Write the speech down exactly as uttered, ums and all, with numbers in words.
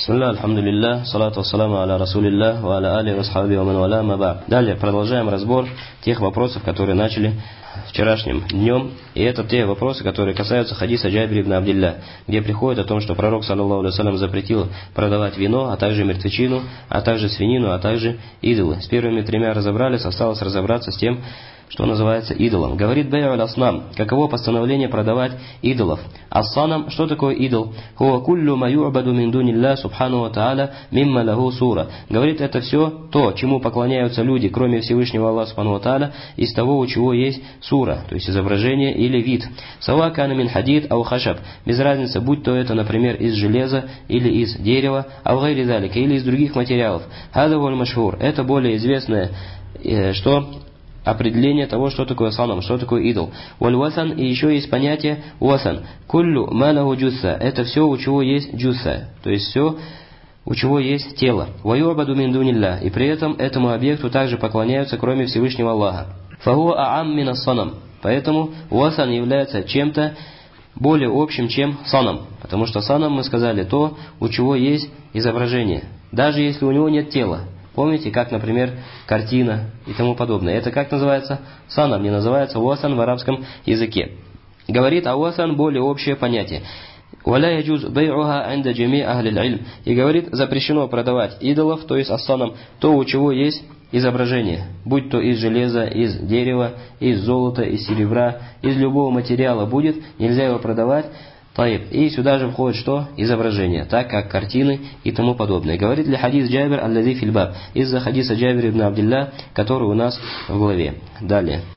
Бисмилля, альхамдулилля, салату вассаламу аля расулилля, ва аля али васхаби ва ман валя ма ба'д. Далее продолжаем разбор тех вопросов, которые начали вчерашним днем. И это те вопросы, которые касаются хадиса Джабир ибн Абдилля, где приходит о том, что пророк, саллаллаху алейхи ва саллям, запретил продавать вино, а также мертвечину, а также свинину, а также идолы. С первыми тремя разобрались, осталось разобраться с тем, что называется идолом. Говорит Бей'у аль-Аснам, каково постановление продавать идолов. Ас-санам, что такое идол? Хуа куллю ма ю'баду мин дунилля субхану ва та'аля мимма лаху сура. Говорит, это все то, чему поклоняются люди, кроме Всевышнего Аллаха субхану ва та'аля, из того, у чего есть сура, то есть изображение или вид. Сава кана мин хадид ау хашаб. Без разницы, будь то это, например, из железа или из дерева, ау гайри залика, или из других материалов. Хада валь машхур. Это более известное, что определение того, что такое санам, что такое идол. Валь-васан, и еще есть понятие васан. Куллю малаху джусса. Это все, у чего есть джусса, то есть все, у чего есть тело. Ваюбаду мин дунилля. И при этом этому объекту также поклоняются, кроме Всевышнего Аллаха. Фахуа аам мина санам. Поэтому васан является чем-то более общим, чем санам. Потому что санам, мы сказали, то, у чего есть изображение, даже если у него нет тела. Помните, как, например, картина и тому подобное. Это как называется? Санам, не называется уасан в арабском языке. Говорит, а уасан более общее понятие. «Валя яджуз бей'уха инда джами ахлил илм». И говорит, запрещено продавать идолов, то есть ассанам, то, у чего есть изображение. Будь то из железа, из дерева, из золота, из серебра, из любого материала будет, нельзя его продавать. И сюда же входит что? Изображение, так как картины и тому подобное. Говорит ли хадис Джабир аль-Лади фильбаб, из-за хадиса Джабир ибн Абдилля, который у нас в главе. Далее.